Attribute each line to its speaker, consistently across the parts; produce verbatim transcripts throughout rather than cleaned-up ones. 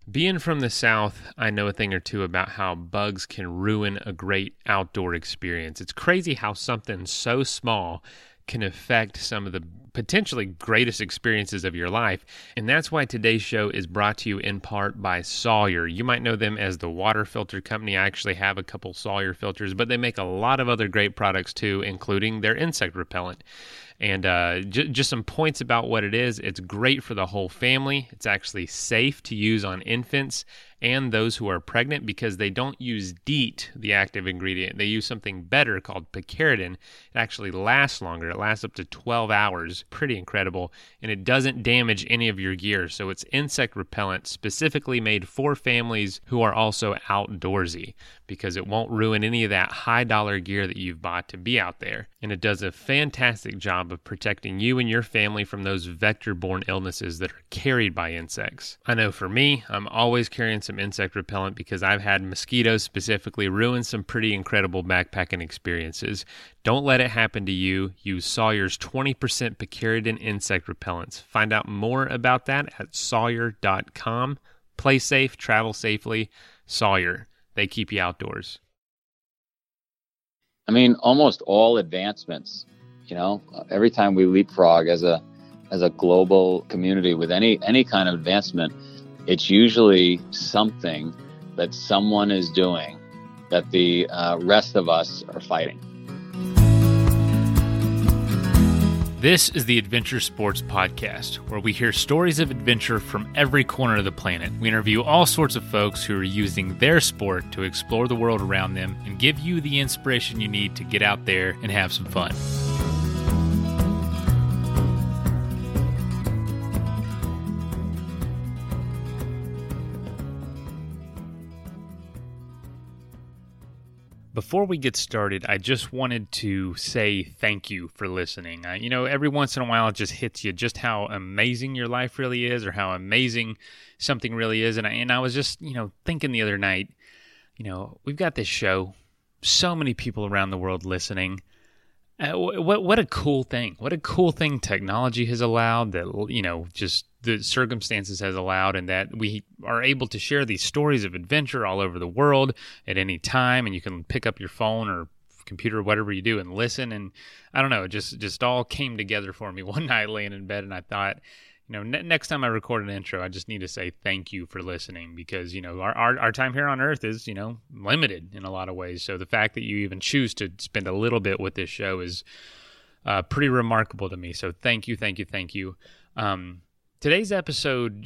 Speaker 1: Being from the South, I know a thing or two about how bugs can ruin a great outdoor experience. It's crazy how something so small can affect some of the potentially greatest experiences of your life. And that's why today's show is brought to you in part by Sawyer. You might know them as the water filter company. I actually have a couple Sawyer filters, but they make a lot of other great products too, including their insect repellent. And uh, j- just some points about what it is. It's great for the whole family. It's actually safe to use on infants and those who are pregnant because they don't use DEET, the active ingredient. They use something better called picaridin. It actually lasts longer. It lasts up to twelve hours. Pretty incredible. And it doesn't damage any of your gear. So it's insect repellent specifically made for families who are also outdoorsy because it won't ruin any of that high dollar gear that you've bought to be out there. And it does a fantastic job of protecting you and your family from those vector-borne illnesses that are carried by insects. I know for me, I'm always carrying some insect repellent because I've had mosquitoes specifically ruin some pretty incredible backpacking experiences. Don't let it happen to you. Use Sawyer's twenty percent picaridin insect repellents. Find out more about that at sawyer dot com. Play safe, travel safely. Sawyer. They keep you outdoors.
Speaker 2: I mean, almost all advancements, you know, every time we leapfrog as a as a global community with any any kind of advancement, it's usually something that someone is doing that the uh, rest of us are fighting.
Speaker 3: This is the Adventure Sports Podcast, where we hear stories of adventure from every corner of the planet. We interview all sorts of folks who are using their sport to explore the world around them and give you the inspiration you need to get out there and have some fun. Before we get started, I just wanted to say thank you for listening. Uh, you know, every once in a while it just hits you just how amazing your life really is or how amazing something really is. And I, and I was just, you know, thinking the other night, you know, we've got this show, so many people around the world listening. Uh, what what a cool thing. What a cool thing technology has allowed, that, you know, just the circumstances has allowed, and that we are able to share these stories of adventure all over the world at any time, and you can pick up your phone or computer, whatever you do, and listen. And I don't know, it just, just all came together for me one night laying in bed, and I thought, you know, ne- next time I record an intro, I just need to say thank you for listening because, you know, our, our, our time here on Earth is, you know, limited in a lot of ways. So the fact that you even choose to spend a little bit with this show is uh, pretty remarkable to me. So thank you, thank you, thank you. Um, today's episode,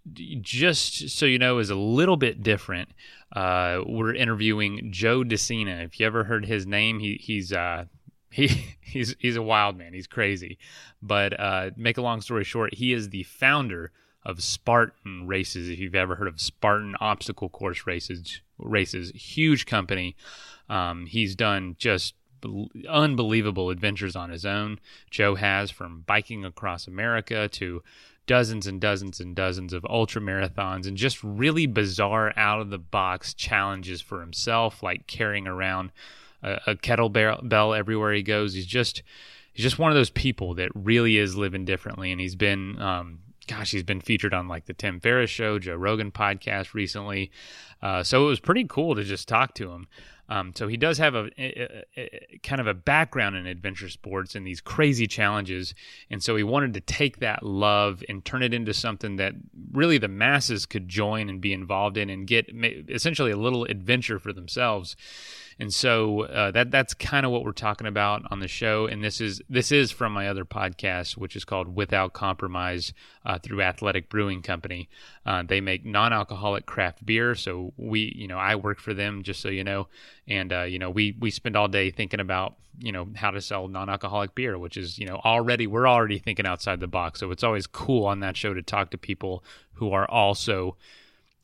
Speaker 3: just so you know, is a little bit different. Uh, we're interviewing Joe DeCina. If you ever heard his name, he he's uh, he he's he's a wild man. He's crazy. But uh, make a long story short, he is the founder of Spartan Races. If you've ever heard of Spartan obstacle course races, races, huge company. Um, he's done just unbelievable adventures on his own. Joe has, from biking across America to dozens and dozens and dozens of ultra marathons and just really bizarre out of the box challenges for himself, like carrying around a, a kettlebell everywhere he goes. He's just he's just one of those people that really is living differently. And he's been um, gosh, he's been featured on like the Tim Ferriss Show, Joe Rogan podcast recently. Uh, so it was pretty cool to just talk to him. Um, so he does have a, a, a kind of a background in adventure sports and these crazy challenges. And so he wanted to take that love and turn it into something that really the masses could join and be involved in and get essentially a little adventure for themselves. And so uh, that that's kind of what we're talking about on the show. And this is this is from my other podcast, which is called Without Compromise uh, through Athletic Brewing Company. Uh, they make non-alcoholic craft beer. So we, you know, I work for them, just so you know. And, uh, you know, we, we spend all day thinking about, you know, how to sell non-alcoholic beer, which is, you know, already, we're already thinking outside the box. So it's always cool on that show to talk to people who are also just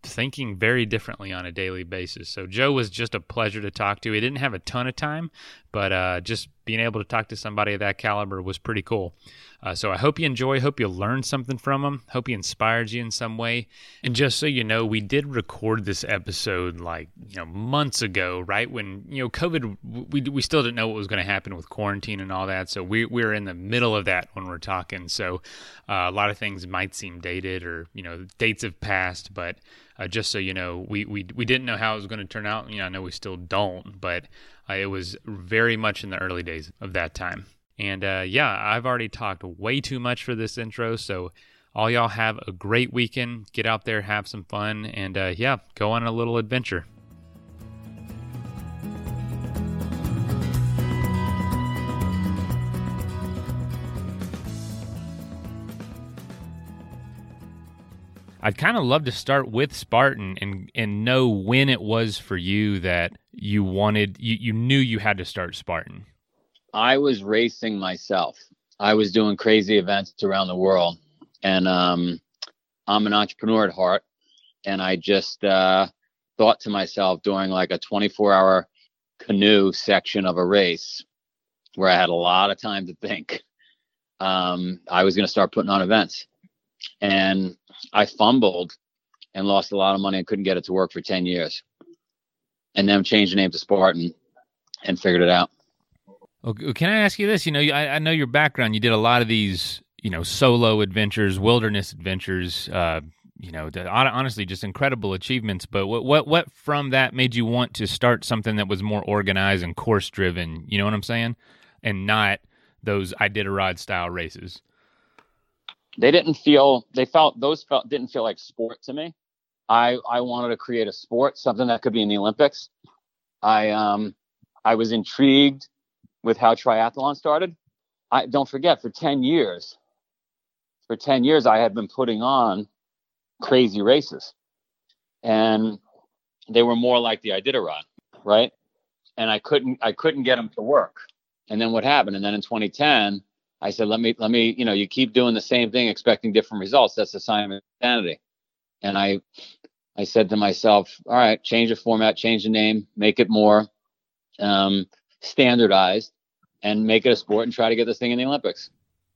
Speaker 3: thinking very differently on a daily basis. So Joe was just a pleasure to talk to. He didn't have a ton of time, but uh, just being able to talk to somebody of that caliber was pretty cool. Uh, so I hope you enjoy. Hope you learned something from him. Hope he inspired you in some way. And just so you know, we did record this episode like, you know, months ago, right? When, you know, COVID, we we still didn't know what was going to happen with quarantine and all that. So we, we're in the middle of that when we're talking. So uh, a lot of things might seem dated or, you know, dates have passed. But uh, just so you know, we, we, we didn't know how it was going to turn out. You know, I know we still don't, but uh, it was very much in the early days of that time. And uh, yeah, I've already talked way too much for this intro, so all y'all have a great weekend. Get out there, have some fun, and uh, yeah, go on a little adventure. I'd kind of love to start with Spartan and, and know when it was for you that you wanted, you, you knew you had to start Spartan.
Speaker 2: I was racing myself. I was doing crazy events around the world, and um, I'm an entrepreneur at heart. And I just uh, thought to myself during like a twenty-four hour canoe section of a race where I had a lot of time to think, um, I was going to start putting on events. And I fumbled and lost a lot of money and couldn't get it to work for ten years. And then changed the name to Spartan and figured it out.
Speaker 3: Okay, can I ask you this? You know, I, I know your background. You did a lot of these, you know, solo adventures, wilderness adventures. Uh, you know, the, honestly, just incredible achievements. But what, what, what from that made you want to start something that was more organized and course driven? You know what I'm saying? And not those Iditarod style races.
Speaker 2: They didn't feel. They felt those felt didn't feel like sport to me. I I wanted to create a sport, something that could be in the Olympics. I um I was intrigued with how triathlon started. I don't forget for ten years, for ten years, I had been putting on crazy races, and they were more like the Iditarod, right? And I couldn't, I couldn't get them to work. And then what happened? And then in twenty ten, I said, let me, let me, you know, you keep doing the same thing, expecting different results. That's a sign of insanity. And I, I said to myself, all right, change the format, change the name, make it more um, standardized, and make it a sport and try to get this thing in the Olympics.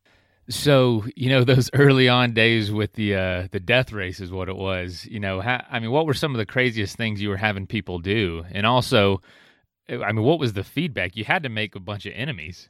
Speaker 3: So, you know, those early on days with the uh, the death race is what it was. You know, how, I mean, what were some of the craziest things you were having people do? And also, I mean, what was the feedback? You had to make a bunch of enemies.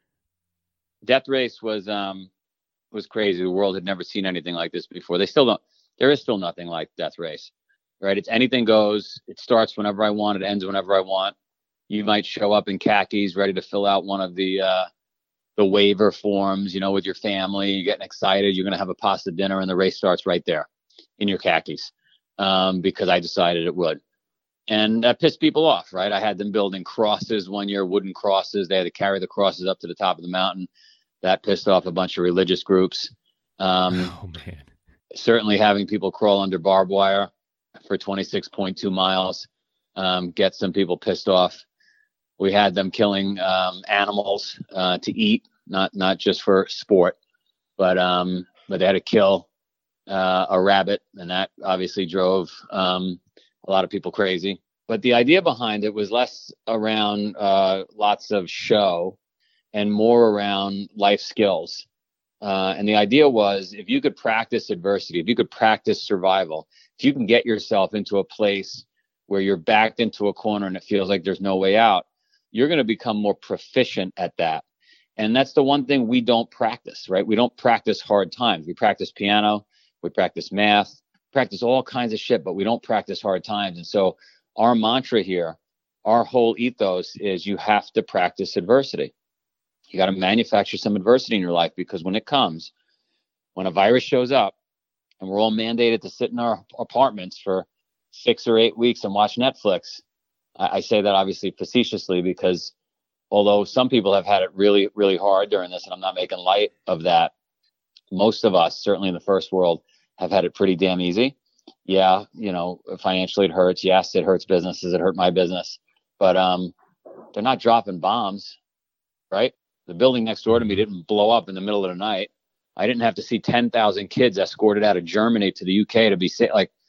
Speaker 2: Death race was um was crazy. The world had never seen anything like this before. They still don't. There is still nothing like death race, right? It's anything goes. It starts whenever I want. It ends whenever I want. You might show up in khakis, ready to fill out one of the uh, the waiver forms, you know, with your family. You're getting excited. You're going to have a pasta dinner, and the race starts right there in your khakis um, because I decided it would. And that pissed people off, right? I had them building crosses one year, wooden crosses. They had to carry the crosses up to the top of the mountain. That pissed off a bunch of religious groups. Um,
Speaker 3: oh, man.
Speaker 2: Certainly having people crawl under barbed wire for twenty-six point two miles um, get some people pissed off. We had them killing um, animals uh, to eat, not not just for sport, but um, but they had to kill uh, a rabbit, and that obviously drove um, a lot of people crazy. But the idea behind it was less around uh, lots of show and more around life skills. Uh, and the idea was, if you could practice adversity, if you could practice survival, if you can get yourself into a place where you're backed into a corner and it feels like there's no way out, you're going to become more proficient at that. And that's the one thing we don't practice, right? We don't practice hard times. We practice piano, we practice math, practice all kinds of shit, but we don't practice hard times. And so our mantra here, our whole ethos is you have to practice adversity. You got to manufacture some adversity in your life, because when it comes, when a virus shows up and we're all mandated to sit in our apartments for six or eight weeks and watch Netflix, I, I say that obviously facetiously, because although some people have had it really, really hard during this, and I'm not making light of that, most of us, certainly in the first world, have had it pretty damn easy. Yeah, you know, financially it hurts. Yes, it hurts businesses. It hurt my business. But um, they're not dropping bombs, right? The building next door to me didn't blow up in the middle of the night. I didn't have to see ten thousand kids escorted out of Germany to the U K to be safe. Like,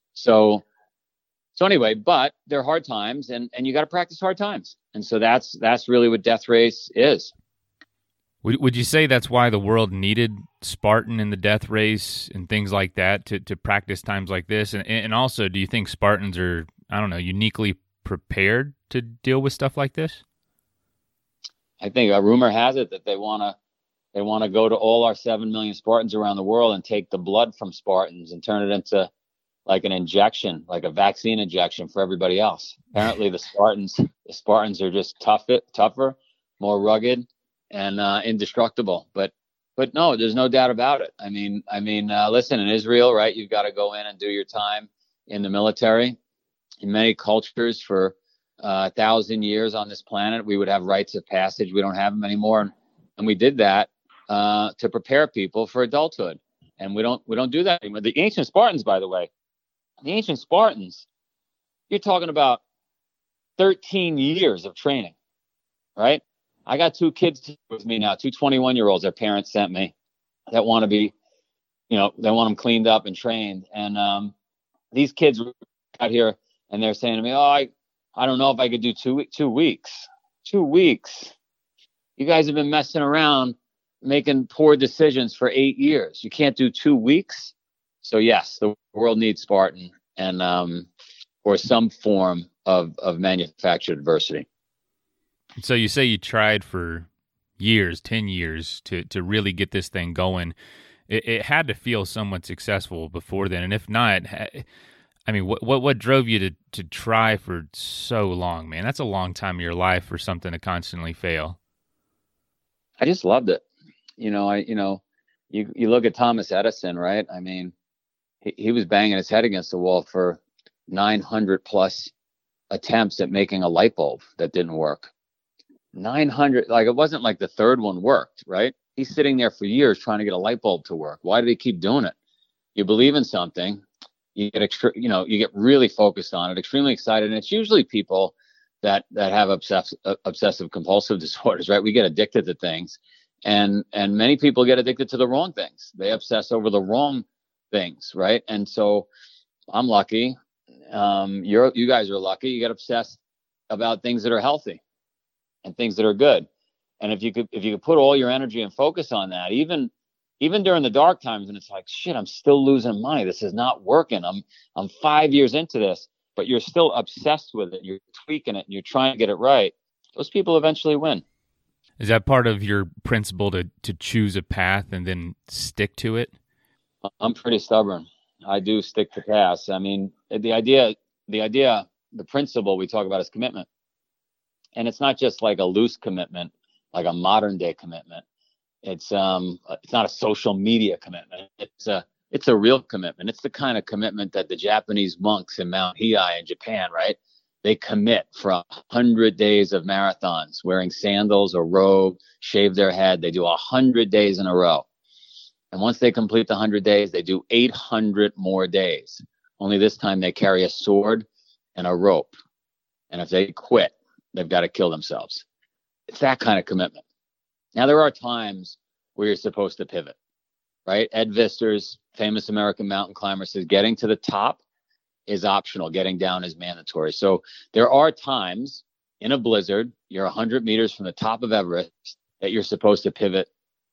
Speaker 2: So, so anyway, but they're hard times, and, and you got to practice hard times. And so that's, that's really what Death Race is.
Speaker 3: Would would you say that's why the world needed Spartan in the death race and things like that to, to practice times like this? And and also, do you think Spartans are, I don't know, uniquely prepared to deal with stuff like this?
Speaker 2: I think a rumor has it that they want to they want to go to all our seven million Spartans around the world and take the blood from Spartans and turn it into like an injection, like a vaccine injection for everybody else. Apparently, the Spartans the Spartans are just tough, tougher, more rugged, and uh, indestructible. But but no, there's no doubt about it. I mean, I mean, uh, listen, in Israel, right, you've got to go in and do your time in the military. In many cultures, for uh, a thousand years on this planet, we would have rites of passage. We don't have them anymore, and, and we did that uh, to prepare people for adulthood. And we don't we don't do that anymore. The ancient Spartans, by the way, the ancient Spartans, you're talking about thirteen years of training, right? I got two kids with me now, two twenty-one-year-olds their parents sent me that want to be, you know, they want them cleaned up and trained. And um, these kids out here, and they're saying to me, oh, I, I don't know if I could do two, two weeks. Two weeks. You guys have been messing around, making poor decisions for eight years. You can't do two weeks? So, yes, the world needs Spartan and um, or some form of, of manufactured adversity.
Speaker 3: So you say you tried for years, ten years to, to really get this thing going. It, it had to feel somewhat successful before then. And if not, I mean, what, what, what drove you to, to try for so long, man? That's a long time of your life for something to constantly fail.
Speaker 2: I just loved it. You know, I, you know, you, you look at Thomas Edison, right? I mean, he, he was banging his head against the wall for nine hundred plus attempts at making a light bulb that didn't work. nine hundred, like it wasn't like the third one worked, right? He's sitting there for years trying to get a light bulb to work. Why did he keep doing it? You believe in something, you get extra, you know, you get really focused on it, extremely excited. And it's usually people that, that have obsessive, uh, obsessive compulsive disorders, right? We get addicted to things, and, and many people get addicted to the wrong things. They obsess over the wrong things, right? And so I'm lucky. Um, you're, you guys are lucky. You get obsessed about things that are healthy and things that are good. And if you could, if you could put all your energy and focus on that, even, even during the dark times, and it's like, shit, I'm still losing money. This is not working. I'm, I'm five years into this, but you're still obsessed with it. You're tweaking it and you're trying to get it right. Those people eventually win.
Speaker 3: Is that part of your principle to, to choose a path and then stick to it?
Speaker 2: I'm pretty stubborn. I do stick to paths. I mean, the idea, the idea, the principle we talk about is commitment. And it's not just like a loose commitment, like a modern day commitment. It's um, it's not a social media commitment. It's a, it's a real commitment. It's the kind of commitment that the Japanese monks in Mount Hiei in Japan, right? They commit for a hundred days of marathons, wearing sandals or robe, shave their head. They do a hundred days in a row. And once they complete the hundred days, they do eight hundred more days. Only this time they carry a sword and a rope. And if they quit, they've got to kill themselves. It's that kind of commitment. Now, there are times where you're supposed to pivot, right? Ed Viesturs, famous American mountain climber, says getting to the top is optional. Getting down is mandatory. So there are times in a blizzard, you're one hundred meters from the top of Everest, that you're supposed to pivot,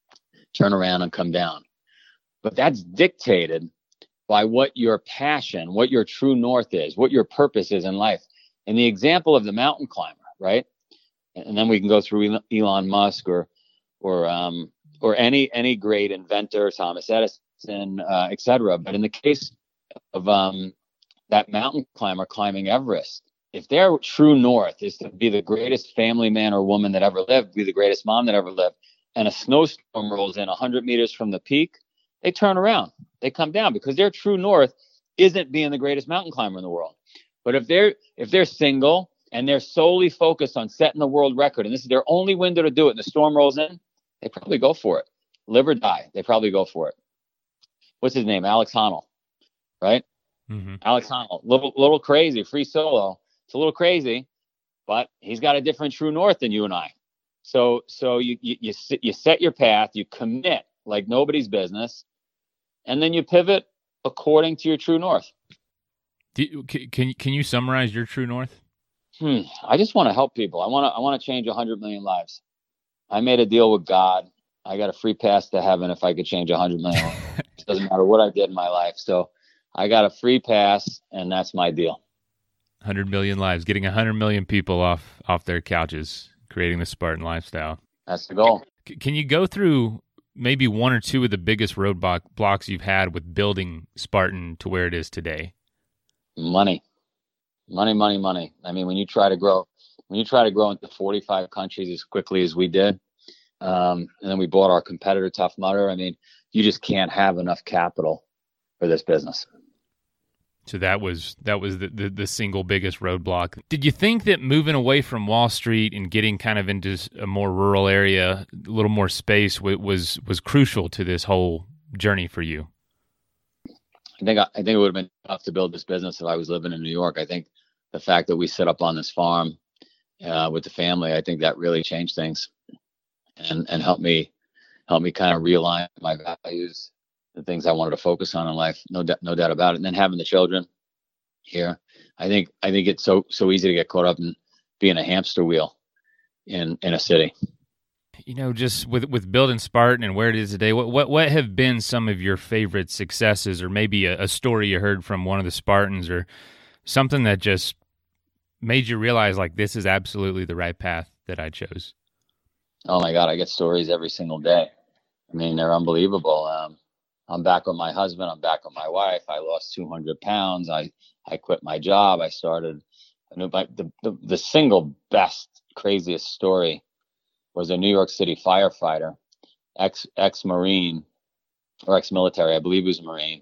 Speaker 2: turn around, and come down. But that's dictated by what your passion, what your true north is, what your purpose is in life. In the example of the mountain climber, right? And then we can go through Elon Musk or, or, um, or any any great inventor, Thomas Edison, uh, et cetera. But in the case of um, that mountain climber climbing Everest, if their true north is to be the greatest family man or woman that ever lived, be the greatest mom that ever lived, and a snowstorm rolls in one hundred meters from the peak, they turn around, they come down, because their true north isn't being the greatest mountain climber in the world. But if they're if they're single and they're solely focused on setting the world record, and this is their only window to do it, and the storm rolls in, they probably go for it. Live or die, they probably go for it. What's his name? Alex Honnold, right? Mm-hmm. Alex Honnold, little little crazy, free solo. It's a little crazy, but he's got a different true north than you and I. So so you you you, you set your path, you commit like nobody's business, and then you pivot according to your true north.
Speaker 3: Do, can can can you summarize your true north?
Speaker 2: Hmm. I just want to help people. I want to I want to change one hundred million lives. I made a deal with God. I got a free pass to heaven if I could change one hundred million. It doesn't matter what I did in my life. So I got a free pass, and that's my deal.
Speaker 3: one hundred million lives, getting one hundred million people off off their couches, creating the Spartan lifestyle.
Speaker 2: That's the goal.
Speaker 3: C- can you go through maybe one or two of the biggest roadblock blocks you've had with building Spartan to where it is today?
Speaker 2: Money, money, money, money. I mean, when you try to grow, when you try to grow into forty-five countries as quickly as we did, um, and then we bought our competitor Tough Mudder. I mean, you just can't have enough capital for this business.
Speaker 3: So that was that was the, the, the single biggest roadblock. Did you think that moving away from Wall Street and getting kind of into a more rural area, a little more space, was was crucial to this whole journey for you?
Speaker 2: I think I, I think it would have been tough to build this business if I was living in New York. I think the fact that we set up on this farm uh, with the family, I think that really changed things and and helped me helped me kind of realign my values, the things I wanted to focus on in life. No doubt, no doubt about it. And then having the children here, I think I think it's so so easy to get caught up in being a hamster wheel in in a city.
Speaker 3: You know, just with with building Spartan and where it is today, what what what have been some of your favorite successes, or maybe a, a story you heard from one of the Spartans, or something that just made you realize, like, this is absolutely the right path that I chose?
Speaker 2: Oh my God, I get stories every single day. I mean, they're unbelievable. Um, I'm back with my husband. I'm back with my wife. I lost two hundred pounds. I, I quit my job. I started a new, the, the, the single best, craziest story was a New York City firefighter, ex, ex-Marine or ex-military. I believe he was a Marine.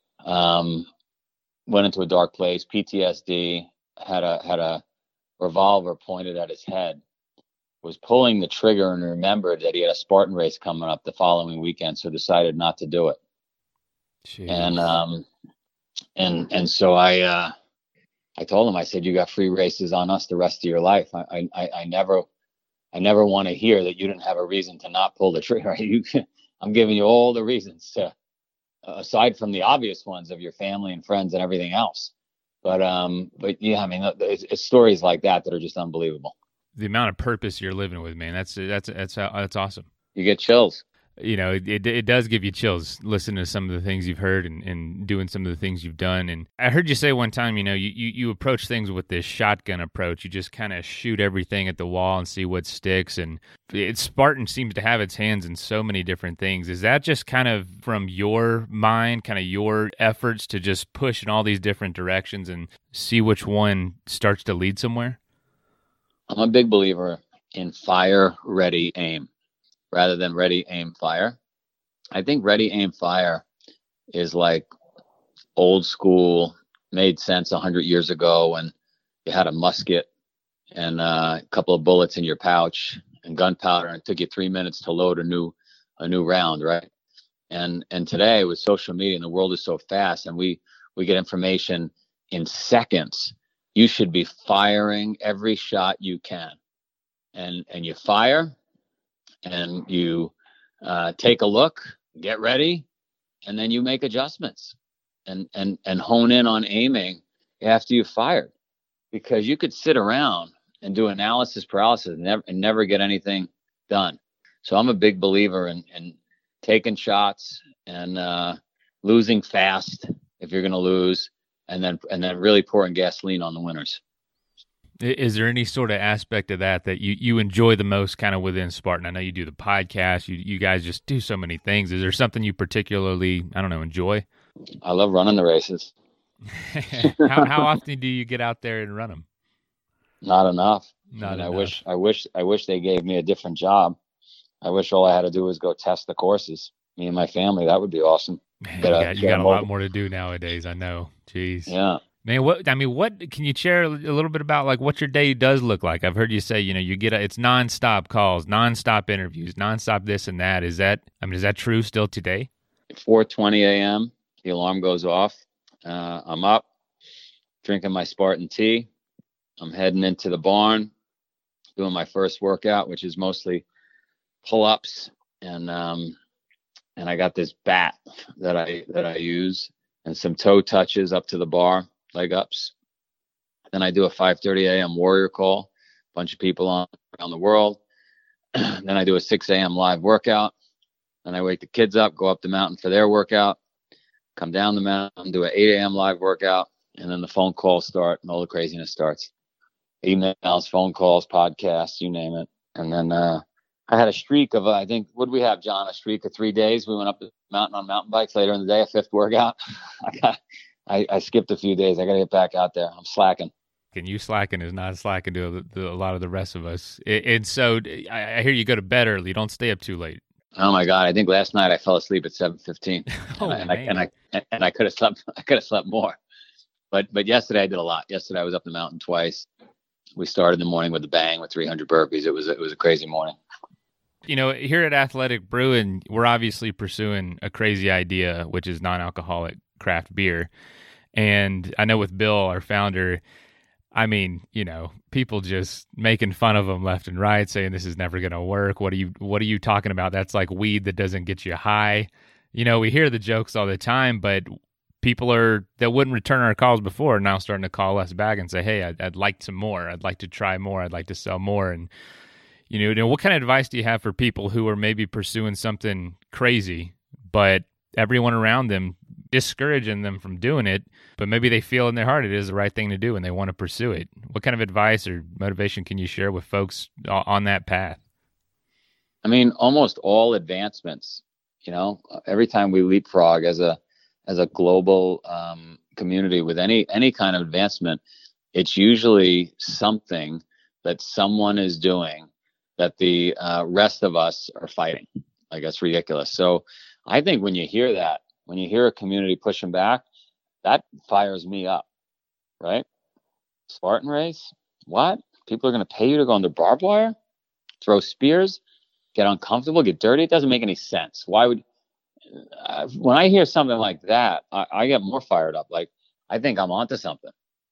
Speaker 2: Um, went into a dark place, P T S D, had a, had a revolver pointed at his head, was pulling the trigger and remembered that he had a Spartan race coming up the following weekend. So decided not to do it. Jeez. And, um, and, and so I, uh, I told him, I said, you got free races on us the rest of your life. I, I, I never, I never want to hear that you didn't have a reason to not pull the trigger. You, I'm giving you all the reasons to, uh, aside from the obvious ones of your family and friends and everything else. But, um, but yeah, I mean, it's, it's stories like that that are just unbelievable.
Speaker 3: The amount of purpose you're living with, man, that's, that's, that's, that's awesome.
Speaker 2: You get chills.
Speaker 3: You know, it, it it does give you chills listening to some of the things you've heard and, and doing some of the things you've done. And I heard you say one time, you know, you, you, you approach things with this shotgun approach. You just kind of shoot everything at the wall and see what sticks. And it, Spartan seems to have its hands in so many different things. Is that just kind of from your mind, kind of your efforts to just push in all these different directions and see which one starts to lead somewhere?
Speaker 2: I'm a big believer in fire, ready, aim, rather than ready, aim, fire. I think ready, aim, fire is like old school, made sense a hundred years ago when you had a musket and uh, a couple of bullets in your pouch and gunpowder, and it took you three minutes to load a new a new round, right? And and today with social media and the world is so fast, and we we get information in seconds. You should be firing every shot you can, and and you fire. And you uh, take a look, get ready, and then you make adjustments and, and, and hone in on aiming after you've fired. Because you could sit around and do analysis paralysis and never, and never get anything done. So I'm a big believer in, in taking shots and uh, losing fast if you're going to lose, and then and then really pouring gasoline on the winners.
Speaker 3: Is there any sort of aspect of that that you, you enjoy the most kind of within Spartan? I know you do the podcast. You you guys just do so many things. Is there something you particularly, I don't know, enjoy?
Speaker 2: I love running the races.
Speaker 3: how how often do you get out there and run them?
Speaker 2: Not enough.
Speaker 3: Not
Speaker 2: I mean,
Speaker 3: enough.
Speaker 2: I wish I wish I wish they gave me a different job. I wish all I had to do was go test the courses. Me and my family, that would be awesome.
Speaker 3: Man,
Speaker 2: Get
Speaker 3: you
Speaker 2: a-
Speaker 3: got, you
Speaker 2: get
Speaker 3: got
Speaker 2: a
Speaker 3: a lot
Speaker 2: mobile-
Speaker 3: more to do nowadays. I know. Jeez.
Speaker 2: Yeah.
Speaker 3: Man, what I mean, what can you share a little bit about, like, what your day does look like? I've heard you say, you know, you get a, it's nonstop calls, nonstop interviews, nonstop this and that. Is that, I mean, is that true still today?
Speaker 2: four twenty a.m. The alarm goes off. Uh, I'm up, drinking my Spartan tea. I'm heading into the barn, doing my first workout, which is mostly pull-ups, and um, and I got this bat that I that I use, and some toe touches up to the bar. leg ups. Then I do a five thirty a.m. warrior call, bunch of people on around the world. Then I do a six a.m. live workout. Then I wake the kids up, go up the mountain for their workout, come down the mountain, do an eight a.m. live workout, and then the phone calls start and all the craziness starts. Emails, phone calls, podcasts, you name it. And then uh, I had a streak of, uh, I think, what did we have, John? A streak of three days. We went up the mountain on mountain bikes. Later in the day, a fifth workout. I, got, I, I skipped a few days. I got to get back out there. I'm slacking.
Speaker 3: And you slacking is not slacking to a, a lot of the rest of us. And so I, I hear you go to bed early. You don't stay up too late.
Speaker 2: Oh my God! I think last night I fell asleep at seven fifteen,
Speaker 3: oh,
Speaker 2: and, I, and I and I and I could have slept. I could have slept more, but but yesterday I did a lot. Yesterday I was up the mountain twice. We started the morning with a bang with three hundred burpees. It was it was a crazy morning.
Speaker 3: You know, here at Athletic Brewing, we're obviously pursuing a crazy idea, which is non-alcoholic craft beer. And I know with Bill, our founder, I mean, you know, people just making fun of him left and right, saying this is never going to work. What are you what are you talking about? That's like weed that doesn't get you high. You know, we hear the jokes all the time, but people are that wouldn't return our calls before are now starting to call us back and say, hey, I'd, I'd like some more. I'd like to try more. I'd like to sell more. And, you know, you know, what kind of advice do you have for people who are maybe pursuing something crazy, but everyone around them discouraging them from doing it, but maybe they feel in their heart it is the right thing to do and they want to pursue it? What kind of advice or motivation can you share with folks on that path?
Speaker 2: I mean, almost all advancements, you know, every time we leapfrog as a as a global um, community with any any kind of advancement, it's usually something that someone is doing that the uh, rest of us are fighting. Like, that's ridiculous. So I think when you hear that, when you hear a community pushing back, that fires me up, right? Spartan race? What? People are going to pay you to go under barbed wire, throw spears, get uncomfortable, get dirty? It doesn't make any sense. Why would, uh, when I hear something like that, I, I get more fired up. Like, I think I'm onto something.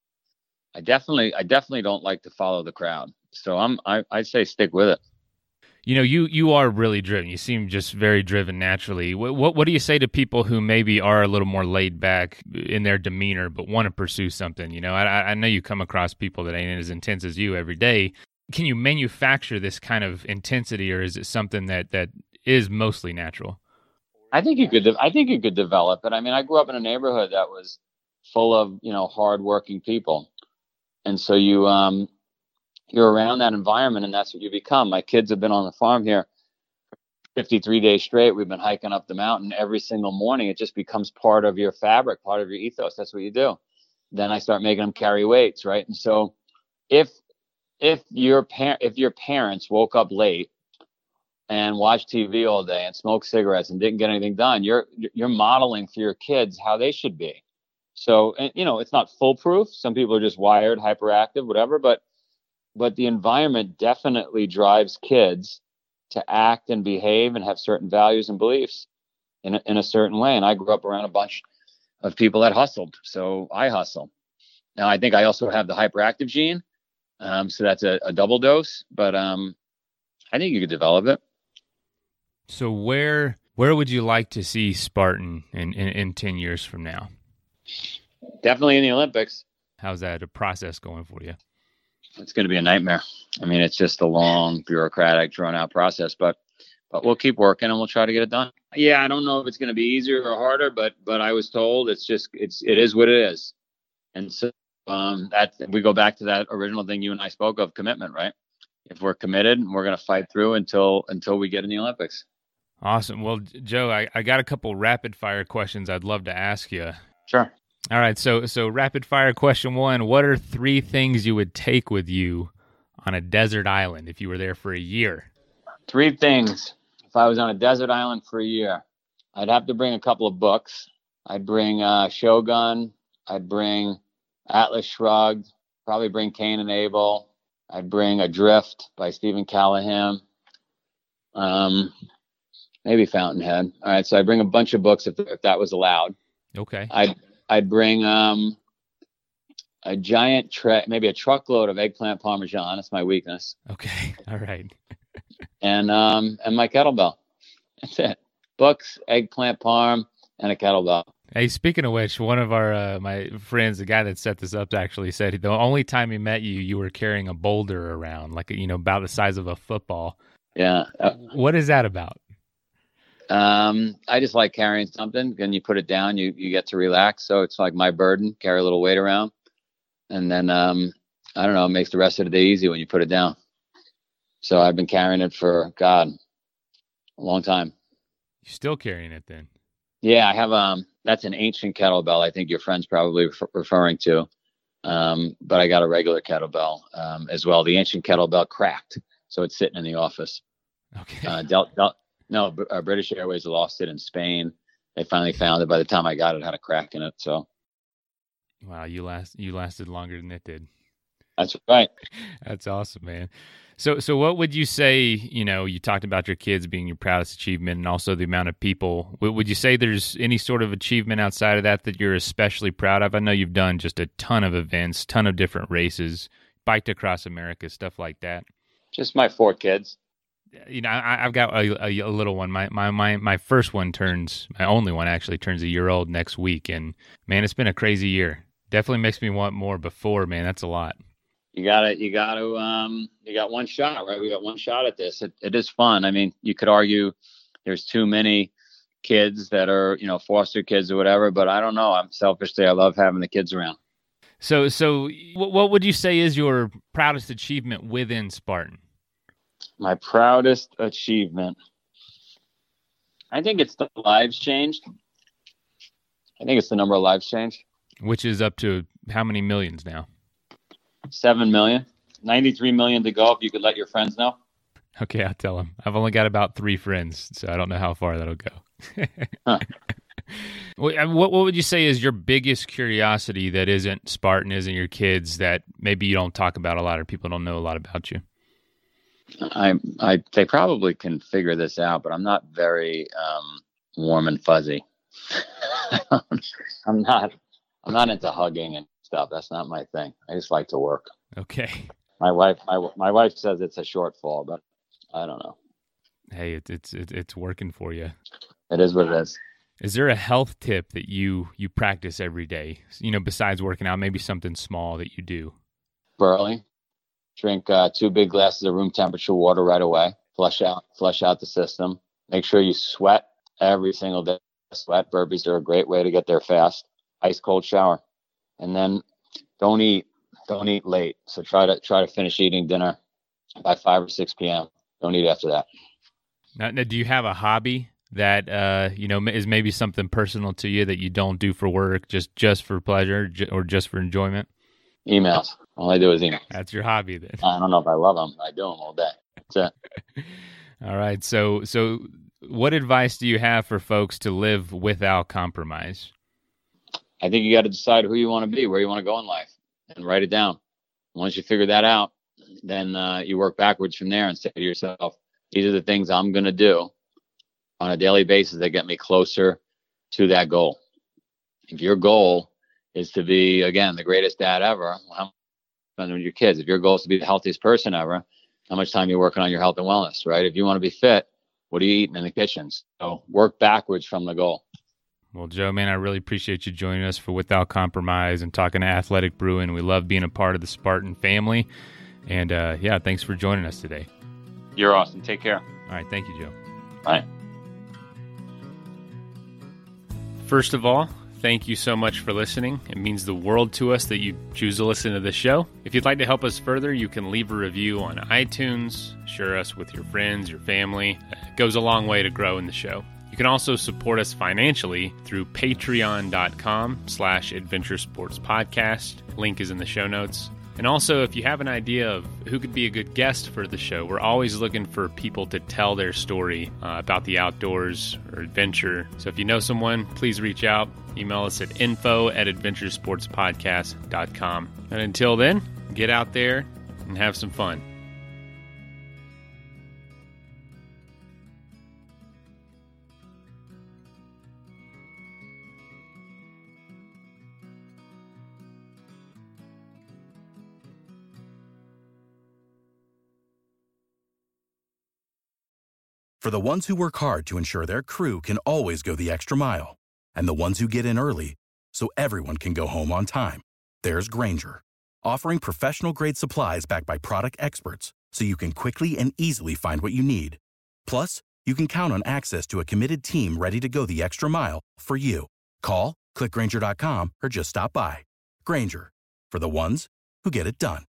Speaker 2: I definitely, I definitely don't like to follow the crowd. So I'm, I, I'd say stick with it.
Speaker 3: You know, you, you are really driven. You seem just very driven naturally. What, what what do you say to people who maybe are a little more laid back in their demeanor but want to pursue something? You know, I, I know you come across people that ain't as intense as you every day. Can you manufacture this kind of intensity, or is it something that, that is mostly natural?
Speaker 2: I think you could. I think you could develop it. I mean, I grew up in a neighborhood that was full of, you know, hardworking people, and so you um. you're around that environment and that's what you become. My kids have been on the farm here fifty-three days straight. We've been hiking up the mountain every single morning. It just becomes part of your fabric, part of your ethos. That's what you do. Then I start making them carry weights, right? And so if if your par- if your parents woke up late and watched T V all day and smoked cigarettes and didn't get anything done, you're you're modeling for your kids how they should be. So, and, you know, it's not foolproof. Some people are just wired, hyperactive, whatever, but but the environment definitely drives kids to act and behave and have certain values and beliefs in a, in a certain way. And I grew up around a bunch of people that hustled, so I hustle. Now, I think I also have the hyperactive gene, um, so that's a, a double dose, but um, I think you could develop it.
Speaker 3: So where where would you like to see Spartan in, in, in ten years from now?
Speaker 2: Definitely in the Olympics.
Speaker 3: How's that a process going for you?
Speaker 2: It's going to be a nightmare. I mean, it's just a long, bureaucratic, drawn-out process, but but we'll keep working and we'll try to get it done. Yeah, I don't know if it's going to be easier or harder, but but I was told it's just it's it is what it is, and so um, that we go back to that original thing you and I spoke of, commitment, right? If we're committed, we're going to fight through until until we get in the Olympics.
Speaker 3: Awesome. Well, Joe, I, I got a couple rapid-fire questions I'd love to ask you.
Speaker 2: Sure.
Speaker 3: All right, so so rapid fire question one, what are three things you would take with you on a desert island if you were there for a year?
Speaker 2: Three things. If I was on a desert island for a year, I'd have to bring a couple of books. I'd bring uh, Shogun. I'd bring Atlas Shrugged. Probably bring Cain and Abel. I'd bring Adrift by Stephen Callahan. Um, maybe Fountainhead. All right, so I'd bring a bunch of books if, if that was allowed.
Speaker 3: Okay.
Speaker 2: I'd I'd bring um, a giant tray, maybe a truckload of eggplant parmesan. That's my weakness.
Speaker 3: Okay. All right.
Speaker 2: and um, and my kettlebell. That's it. Books, eggplant parm, and a kettlebell.
Speaker 3: Hey, speaking of which, one of our uh, my friends, the guy that set this up, actually said the only time he met you, you were carrying a boulder around, like you know, about the size of a football.
Speaker 2: Yeah. Uh,
Speaker 3: What is that about?
Speaker 2: Um, I just like carrying something. Then you put it down, you you get to relax. So it's like my burden, carry a little weight around, and then um, I don't know, it makes the rest of the day easy when you put it down. So I've been carrying it for God, a long time.
Speaker 3: You're still carrying it then?
Speaker 2: Yeah, I have um. That's an ancient kettlebell. I think your friend's probably ref- referring to. Um, but I got a regular kettlebell um, as well. The ancient kettlebell cracked, so it's sitting in the office.
Speaker 3: Okay.
Speaker 2: Uh, Del- Del- no, B- uh, British Airways lost it in Spain. They finally found it. By the time I got it, it had a crack in it. So
Speaker 3: Wow, you last you lasted longer than it did.
Speaker 2: that's right.
Speaker 3: That's awesome, man. So, so what would you say? You know, you talked about your kids being your proudest achievement, and also the amount of people. W- Would you say there's any sort of achievement outside of that that you're especially proud of? I know you've done just a ton of events, ton of different races, biked across America, stuff like that.
Speaker 2: Just my four kids.
Speaker 3: You know, I, I've got a, a, a little one. My, my my my first one turns, my only one actually turns a year old next week, and man, it's been a crazy year. Definitely makes me want more before, man. That's a lot.
Speaker 2: You got to, you got to, um, you got one shot, right? We got one shot at this. It, it is fun. I mean, you could argue there's too many kids that are, you know, foster kids or whatever, but I don't know. I'm selfishly, I love having the kids around.
Speaker 3: So, so what what would you say is your proudest achievement within Spartan?
Speaker 2: My proudest achievement, I think it's the lives changed. I think it's the number of lives changed.
Speaker 3: Which is up to how many millions now?
Speaker 2: Seven million, ninety-three million to go. If you could let your friends know.
Speaker 3: Okay, I'll tell them. I've only got about three friends, so I don't know how far that'll go.
Speaker 2: Huh.
Speaker 3: What what would you say is your biggest curiosity that isn't Spartan, isn't your kids, that maybe you don't talk about a lot or people don't know a lot about you?
Speaker 2: I, I, they probably can figure this out, but I'm not very um, warm and fuzzy. I'm not. I'm not into hugging and stuff. That's not my thing. I just like to work.
Speaker 3: Okay.
Speaker 2: My wife, my my wife says it's a shortfall, but I don't know.
Speaker 3: Hey, it's it's it's working for you.
Speaker 2: It is what it is.
Speaker 3: Is there a health tip that you you practice every day? You know, besides working out, maybe something small that you do.
Speaker 2: Burley, drink uh, two big glasses of room temperature water right away. Flush out, flush out the system. Make sure you sweat every single day. Sweat burpees are a great way to get there fast. Ice cold shower, and then don't eat. Don't eat late. So try to try to finish eating dinner by five or six p.m. Don't eat after that.
Speaker 3: Now, now, do you have a hobby that uh, you know is maybe something personal to you that you don't do for work, just just for pleasure j- or just for enjoyment?
Speaker 2: Emails. All I do is email.
Speaker 3: That's your hobby then.
Speaker 2: I don't know if I love them. I do them all day. That's it.
Speaker 3: All right. So so what advice do you have for folks to live without compromise?
Speaker 2: I think you got to decide who you want to be, where you want to go in life, and write it down. Once you figure that out, then uh, you work backwards from there and say to yourself, these are the things I'm going to do on a daily basis that get me closer to that goal. If your goal is to be, again, the greatest dad ever, well, how much time with your kids? If your goal is to be the healthiest person ever, how much time are you working on your health and wellness, right? If you want to be fit, what are you eating in the kitchens? So work backwards from the goal.
Speaker 3: Well, Joe, man, I really appreciate you joining us for Without Compromise and talking to Athletic Brewing. We love being a part of the Spartan family. And, uh, yeah, thanks for joining us today.
Speaker 2: You're awesome. Take care.
Speaker 3: All right. Thank you, Joe.
Speaker 2: Bye.
Speaker 3: First of all, thank you so much for listening. It means the world to us that you choose to listen to the show. If you'd like to help us further, you can leave a review on iTunes, share us with your friends, your family. It goes a long way to grow in the show. You can also support us financially through patreon.com slash adventure sports podcast. Link is in the show notes. And also, if you have an idea of who could be a good guest for the show, we're always looking for people to tell their story uh, about the outdoors or adventure. So if you know someone, please reach out. Email us at info at adventuresportspodcast dot com. And until then, get out there and have some fun.
Speaker 4: For the ones who work hard to ensure their crew can always go the extra mile, and the ones who get in early so everyone can go home on time. There's Grainger, offering professional-grade supplies backed by product experts so you can quickly and easily find what you need. Plus, you can count on access to a committed team ready to go the extra mile for you. Call, click Grainger dot com, or just stop by. Grainger, for the ones who get it done.